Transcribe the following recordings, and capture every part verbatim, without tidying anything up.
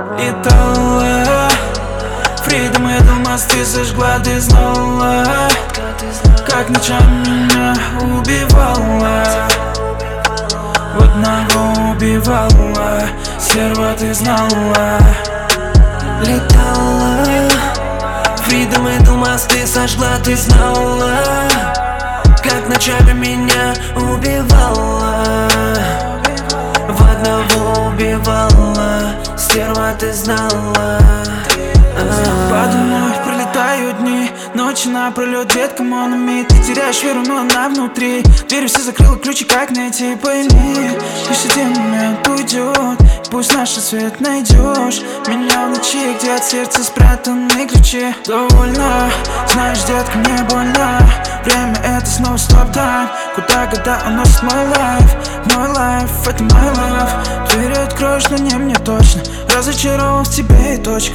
Летала, Фридом эту мост ты сожгла, ты знала, как ночами меня убивала. В одного убивала, стерва ты знала. Летала, Фридом эту мост ты сожгла, ты знала, как ночами меня убивала. В одного убивала, стерва ты знала. Подо мной пролетают дни, ночи напролет, детка монами. Ты теряешь веру, но она внутри. Дверь все закрыла, ключи как найти, пойми. Пусть один момент уйдет, пусть наш свет найдешь. Меня в ночи, где от сердца спрятаны ключи. Довольно, знаешь, детка, мне больно. Время это снова стоп-тайм. Куда года уносит мой лайф, мой лайф, это мой лайф. Двери откроешь, но не мне точно. Разочарован в тебе и точка.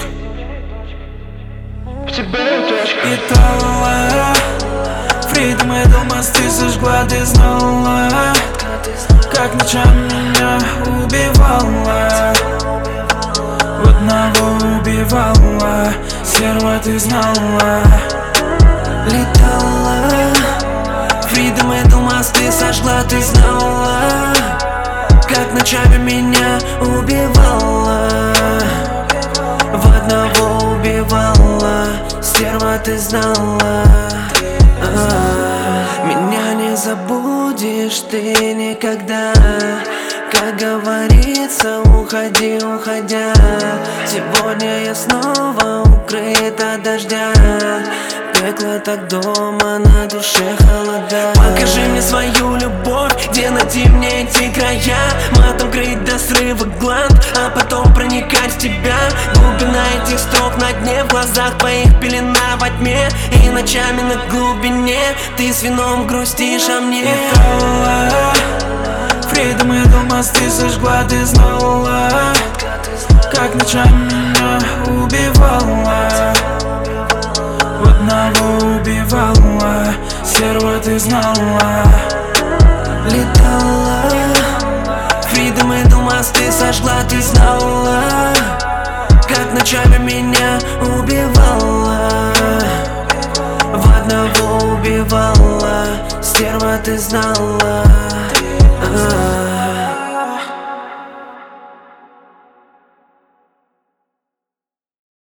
В тебе и точка. Летала, Фридом эту мост ты сожгла, ты знала, как ночами меня убивала. В одного убивала, стерва ты знала. Летала, Фридом эту мост ты сожгла, ты знала, как ночами меня убивала. В одного убивала, стерва ты знала. а, Меня не забудешь ты никогда. Как говорится, уходи, уходя. Сегодня я снова укрыт от дождя. Пекло так дома, на душе холода. Покажи мне свою любовь, где найти мне эти края. Матом крыть до срыва гланд, а потом проникать в тебя. Глубина этих строк на дне, в глазах твоих пелена во тьме. И ночами на глубине ты с вином грустишь о мне. Летала, Фридом эту мост ты сожгла, ты знала, как ночами меня убивала. В одного убивала, стерва ты знала. Летала, Фридом эту мост ты сожгла, ты знала, как ночами меня убивала. В одного убивала, стерва ты знала. а